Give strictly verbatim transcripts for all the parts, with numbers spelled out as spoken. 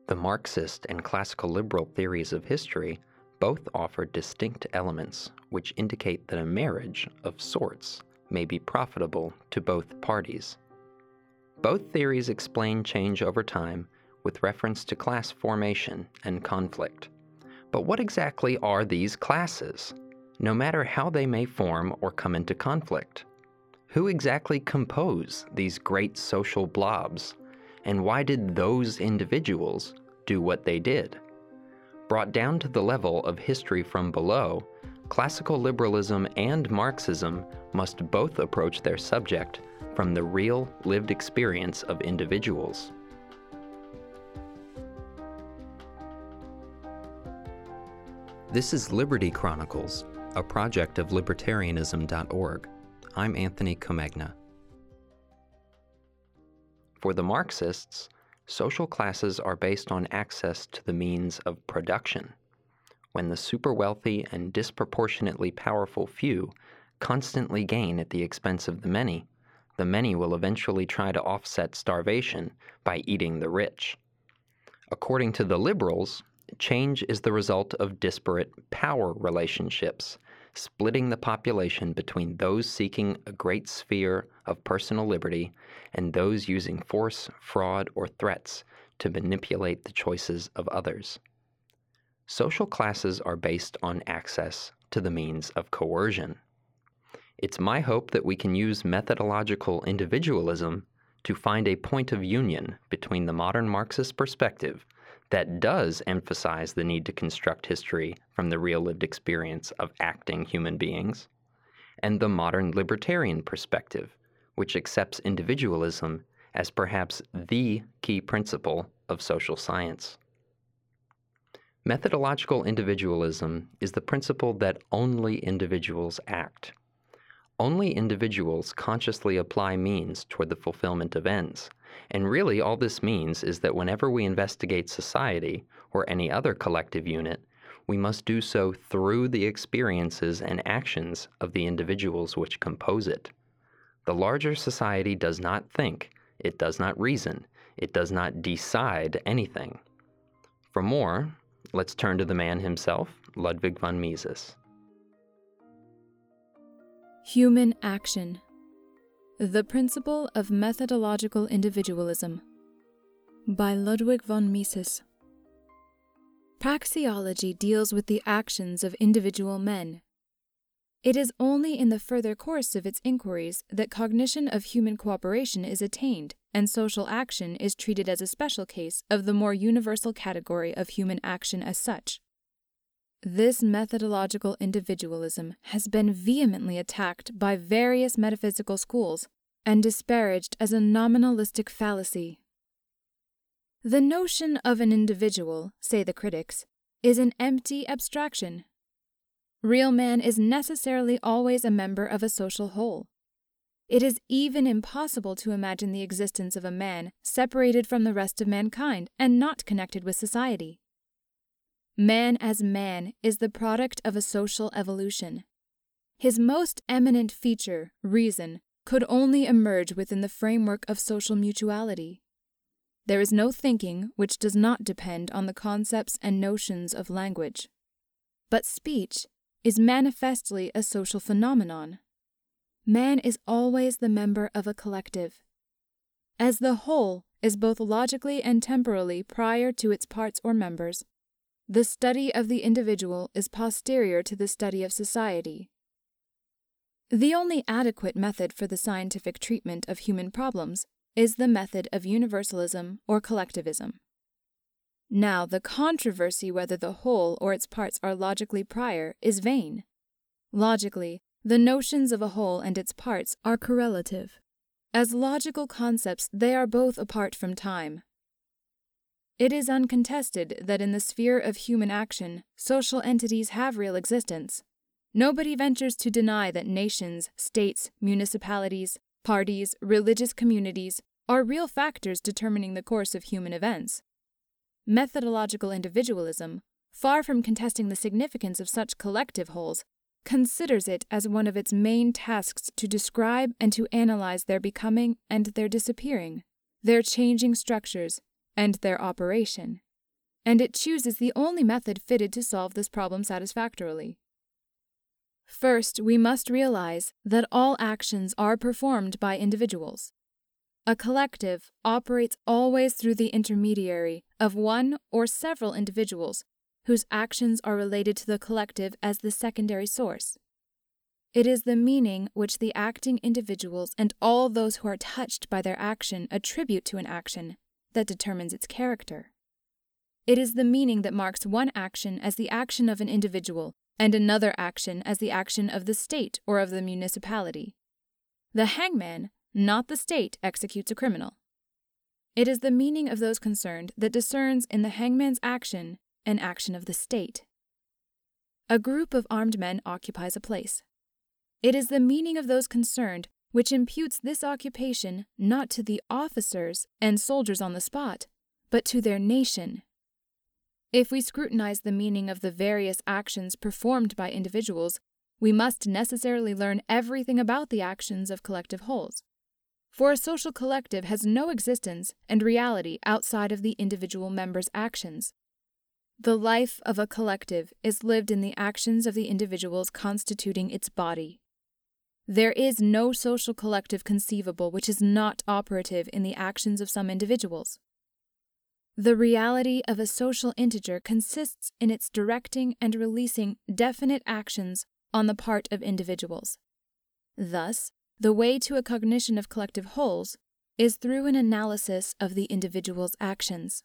The Marxist and classical liberal theories of history both offer distinct elements which indicate that a marriage of sorts may be profitable to both parties. Both theories explain change over time with reference to class formation and conflict. But what exactly are these classes, no matter how they may form or come into conflict? Who exactly compose these great social blobs, and why did those individuals do what they did? Brought down to the level of history from below, classical liberalism and Marxism must both approach their subject from the real lived experience of individuals. This is Liberty Chronicles, a project of libertarianism dot org. I'm Anthony Comegna. For the Marxists, social classes are based on access to the means of production. When the super wealthy and disproportionately powerful few constantly gain at the expense of the many, the many will eventually try to offset starvation by eating the rich. According to the liberals, change is the result of disparate power relationships, splitting the population between those seeking a great sphere of personal liberty and those using force, fraud, or threats to manipulate the choices of others. Social classes are based on access to the means of coercion. It's my hope that we can use methodological individualism to find a point of union between the modern Marxist perspective that does emphasize the need to construct history from the real lived experience of acting human beings, and the modern libertarian perspective, which accepts individualism as perhaps the key principle of social science. Methodological individualism is the principle that only individuals act. Only individuals consciously apply means toward the fulfillment of ends. And really, all this means is that whenever we investigate society or any other collective unit, we must do so through the experiences and actions of the individuals which compose it. The larger society does not think, it does not reason, it does not decide anything. For more, let's turn to the man himself, Ludwig von Mises. Human Action. The Principle of Methodological Individualism by Ludwig von Mises. Praxeology deals with the actions of individual men. It is only in the further course of its inquiries that cognition of human cooperation is attained, and social action is treated as a special case of the more universal category of human action as such. This methodological individualism has been vehemently attacked by various metaphysical schools and disparaged as a nominalistic fallacy. The notion of an individual, say the critics, is an empty abstraction. Real man is necessarily always a member of a social whole. It is even impossible to imagine the existence of a man separated from the rest of mankind and not connected with society. Man as man is the product of a social evolution. His most eminent feature, reason, could only emerge within the framework of social mutuality. There is no thinking which does not depend on the concepts and notions of language. But speech is manifestly a social phenomenon. Man is always the member of a collective. As the whole is both logically and temporally prior to its parts or members, the study of the individual is posterior to the study of society. The only adequate method for the scientific treatment of human problems is the method of universalism or collectivism. Now, the controversy whether the whole or its parts are logically prior is vain. Logically, the notions of a whole and its parts are correlative. As logical concepts, they are both apart from time. It is uncontested that in the sphere of human action, social entities have real existence. Nobody ventures to deny that nations, states, municipalities, parties, religious communities are real factors determining the course of human events. Methodological individualism, far from contesting the significance of such collective wholes, considers it as one of its main tasks to describe and to analyze their becoming and their disappearing, their changing structures, and their operation. and it chooses the only method fitted to solve this problem satisfactorily. First, we must realize that all actions are performed by individuals. A collective operates always through the intermediary of one or several individuals whose actions are related to the collective as the secondary source. It is the meaning which the acting individuals and all those who are touched by their action attribute to an action that determines its character. It is the meaning that marks one action as the action of an individual and another action as the action of the state or of the municipality. The hangman, not the state, executes a criminal. It is the meaning of those concerned that discerns in the hangman's action an action of the state. A group of armed men occupies a place. It is the meaning of those concerned which imputes this occupation not to the officers and soldiers on the spot, but to their nation. If we scrutinize the meaning of the various actions performed by individuals, we must necessarily learn everything about the actions of collective wholes. For a social collective has no existence and reality outside of the individual members' actions. The life of a collective is lived in the actions of the individuals constituting its body. There is no social collective conceivable which is not operative in the actions of some individuals. The reality of a social integer consists in its directing and releasing definite actions on the part of individuals. Thus, the way to a cognition of collective wholes is through an analysis of the individual's actions.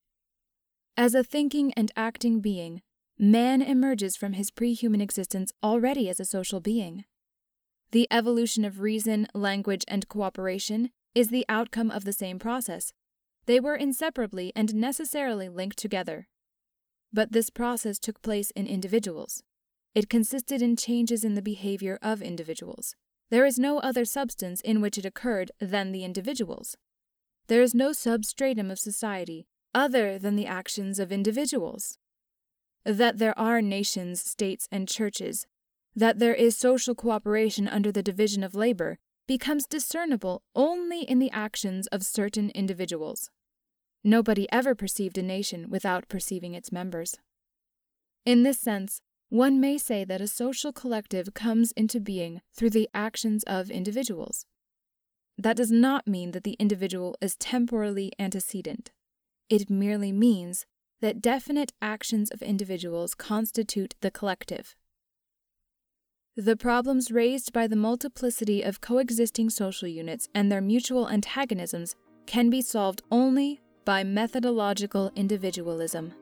As a thinking and acting being, man emerges from his pre-human existence already as a social being. The evolution of reason, language, and cooperation is the outcome of the same process. They were inseparably and necessarily linked together. But this process took place in individuals. It consisted in changes in the behavior of individuals. There is no other substance in which it occurred than the individuals. There is no substratum of society other than the actions of individuals. That there are nations, states, and churches, that there is social cooperation under the division of labor, becomes discernible only in the actions of certain individuals. Nobody ever perceived a nation without perceiving its members. In this sense, one may say that a social collective comes into being through the actions of individuals. That does not mean that the individual is temporally antecedent. It merely means that definite actions of individuals constitute the collective. The problems raised by the multiplicity of coexisting social units and their mutual antagonisms can be solved only by methodological individualism.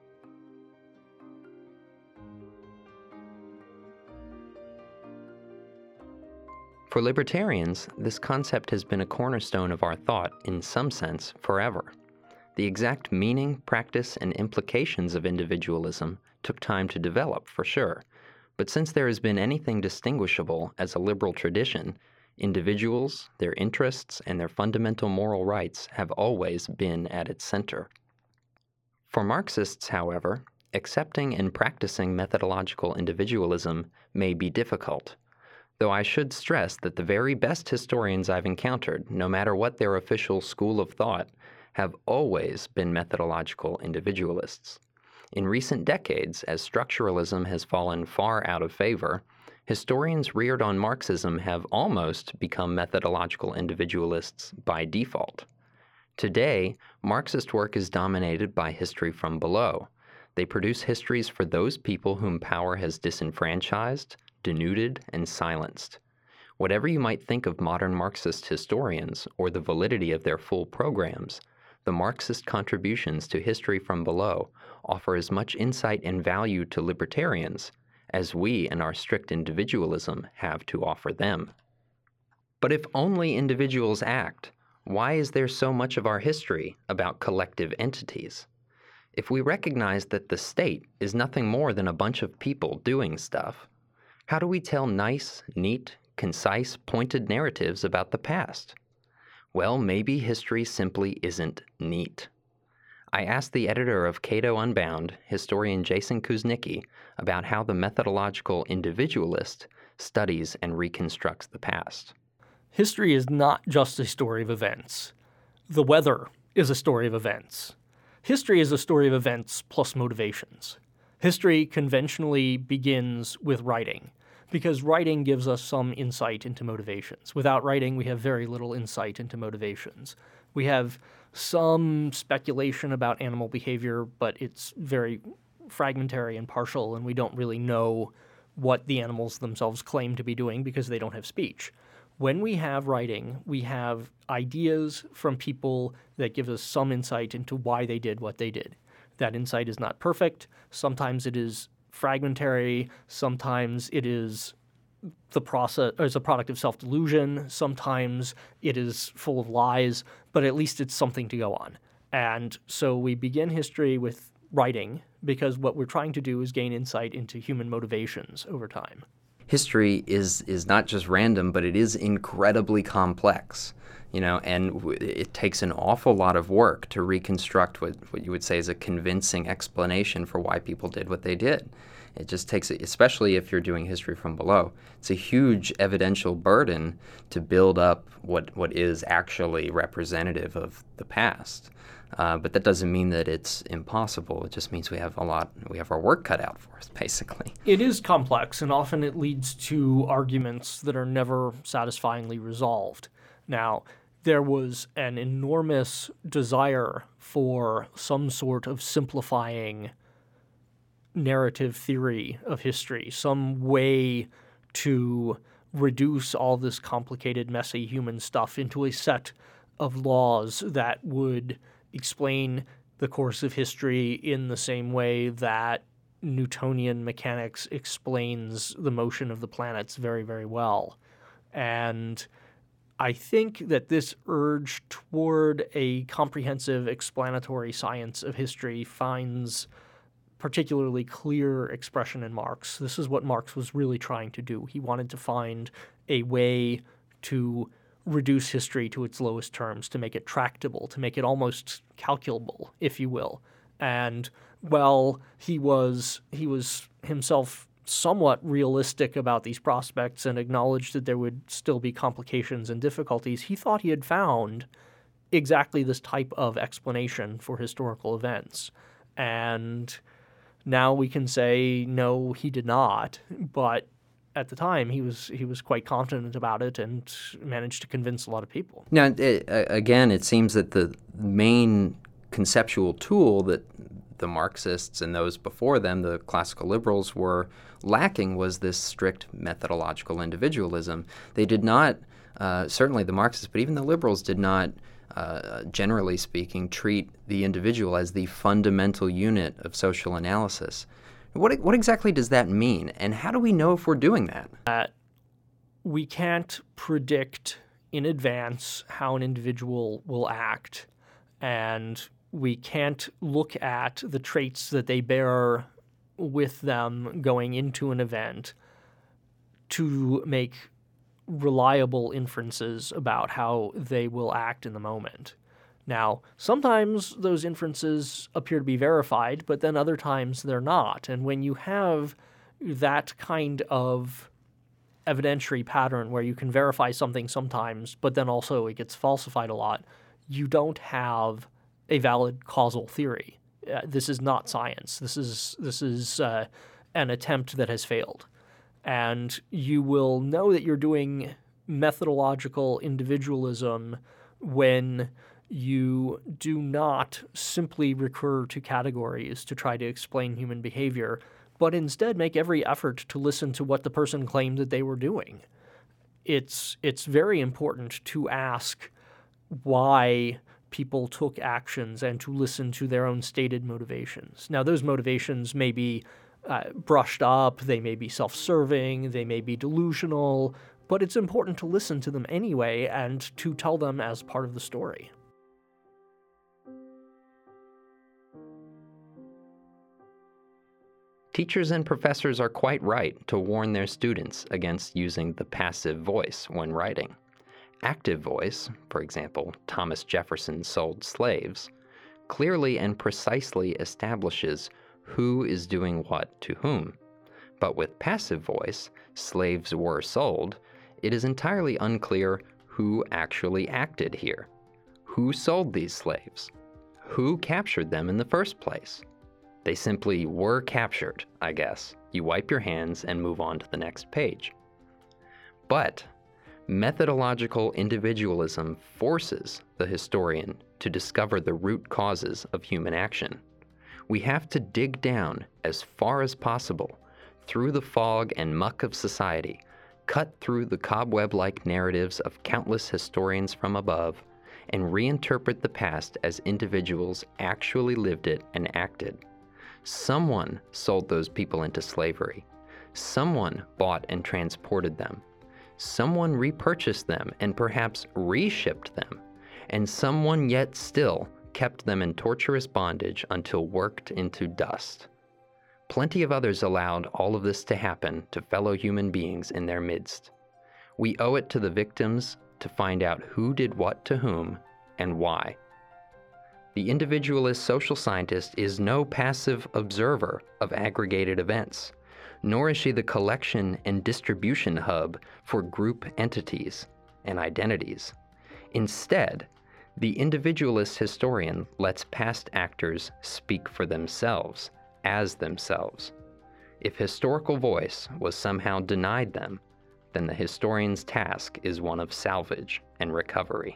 For libertarians, this concept has been a cornerstone of our thought, in some sense, forever. The exact meaning, practice, and implications of individualism took time to develop, for sure. But since there has been anything distinguishable as a liberal tradition, individuals, their interests, and their fundamental moral rights have always been at its center. For Marxists, however, accepting and practicing methodological individualism may be difficult. Though I should stress that the very best historians I've encountered, no matter what their official school of thought, have always been methodological individualists. In recent decades, as structuralism has fallen far out of favor, historians reared on Marxism have almost become methodological individualists by default. Today, Marxist work is dominated by history from below. They produce histories for those people whom power has disenfranchised, denuded, and silenced. Whatever you might think of modern Marxist historians or the validity of their full programs, the Marxist contributions to history from below offer as much insight and value to libertarians as we and our strict individualism have to offer them. But if only individuals act, why is there so much of our history about collective entities? If we recognize that the state is nothing more than a bunch of people doing stuff, how do we tell nice, neat, concise, pointed narratives about the past? Well, maybe history simply isn't neat. I asked the editor of Cato Unbound, historian Jason Kuznicki, about how the methodological individualist studies and reconstructs the past. History is not just a story of events. The weather is a story of events. history is a story of events plus motivations. History conventionally begins with writing, because writing gives us some insight into motivations. Without writing, we have very little insight into motivations. We have some speculation about animal behavior, but it's very fragmentary and partial, and we don't really know what the animals themselves claim to be doing because they don't have speech. When we have writing, we have ideas from people that give us some insight into why they did what they did. That insight is not perfect. Sometimes it is fragmentary. Sometimes it is the process or is a product of self-delusion. Sometimes it is full of lies, but at least it's something to go on. And so we begin history with writing because what we're trying to do is gain insight into human motivations over time. History is is not just random, but it is incredibly complex, you know, and w- it takes an awful lot of work to reconstruct what, what you would say is a convincing explanation for why people did what they did. It just takes, especially if you're doing history from below, it's a huge evidential burden to build up what, what is actually representative of the past. Uh, but that doesn't mean that it's impossible. It just means we have a lot, we have our work cut out for us, basically. It is complex, and often it leads to arguments that are never satisfyingly resolved. Now, there was an enormous desire for some sort of simplifying narrative theory of history, some way to reduce all this complicated, messy human stuff into a set of laws that would explain the course of history in the same way that Newtonian mechanics explains the motion of the planets very, very well. And I think that this urge toward a comprehensive explanatory science of history finds particularly clear expression in Marx. This is what Marx was really trying to do. He wanted to find a way to reduce history to its lowest terms, to make it tractable, to make it almost calculable, if you will. And while he was he was himself somewhat realistic about these prospects and acknowledged that there would still be complications and difficulties, he thought he had found exactly this type of explanation for historical events. And now we can say, no, he did not, but at the time, he was he was quite confident about it and managed to convince a lot of people. Now, it, again, it seems that the main conceptual tool that the Marxists and those before them, the classical liberals, were lacking was this strict methodological individualism. They did not, uh, certainly the Marxists, but even the liberals did not, uh, generally speaking, treat the individual as the fundamental unit of social analysis. What what exactly does that mean, and how do we know if we're doing that? Uh, we can't predict in advance how an individual will act, and we can't look at the traits that they bear with them going into an event to make reliable inferences about how they will act in the moment. Now, sometimes those inferences appear to be verified, but then other times they're not. And when you have that kind of evidentiary pattern where you can verify something sometimes, but then also it gets falsified a lot, you don't have a valid causal theory. Uh, this is not science. This is this is uh, an attempt that has failed. And you will know that you're doing methodological individualism when you do not simply recur to categories to try to explain human behavior, but instead make every effort to listen to what the person claimed that they were doing. It's it's very important to ask why people took actions and to listen to their own stated motivations. Now, those motivations may be uh, brushed up, they may be self-serving, they may be delusional, but it's important to listen to them anyway and to tell them as part of the story. Teachers and professors are quite right to warn their students against using the passive voice when writing. Active voice, for example, Thomas Jefferson sold slaves, clearly and precisely establishes who is doing what to whom. But with passive voice, slaves were sold, it is entirely unclear who actually acted here. Who sold these slaves? who captured them in the first place. They simply were captured, I guess. You wipe your hands and move on to the next page. But methodological individualism forces the historian to discover the root causes of human action. We have to dig down as far as possible through the fog and muck of society, cut through the cobweb-like narratives of countless historians from above, and reinterpret the past as individuals actually lived it and acted. Someone sold those people into slavery. Someone bought and transported them. Someone repurchased them and perhaps reshipped them. And someone yet still kept them in torturous bondage until worked into dust. Plenty of others allowed all of this to happen to fellow human beings in their midst. We owe it to the victims to find out who did what to whom and why. The individualist social scientist is no passive observer of aggregated events, nor is she the collection and distribution hub for group entities and identities. Instead, the individualist historian lets past actors speak for themselves, as themselves. If historical voice was somehow denied them, then the historian's task is one of salvage and recovery.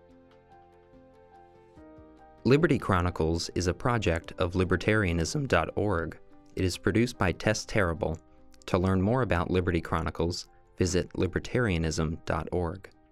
Liberty Chronicles is a project of libertarianism dot org. It is produced by Tess Terrible. To learn more about Liberty Chronicles, visit libertarianism dot org.